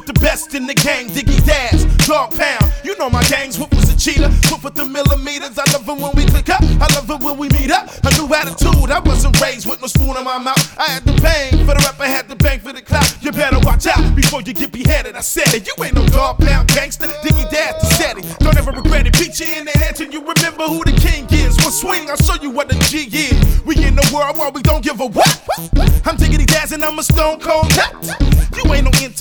the best in the gang, Diggy Dash, Dog Pound. You know my gangs, Whoop was a cheater, Whoop with the millimeters. I love it when we click up, I love it when we meet up. A new attitude, I wasn't raised with no spoon in my mouth. I had to bang for the rap, I had to bang for the clout. You better watch out before you get beheaded. I said it, you ain't no Dog Pound gangster. Diggy Dash said it, don't ever regret it. Beat you in the head till you remember who the king is. One swing, I'll show you what the G is. We in the world where we don't give a what. I'm Diggity Dash and I'm a stone cold nut. You ain't no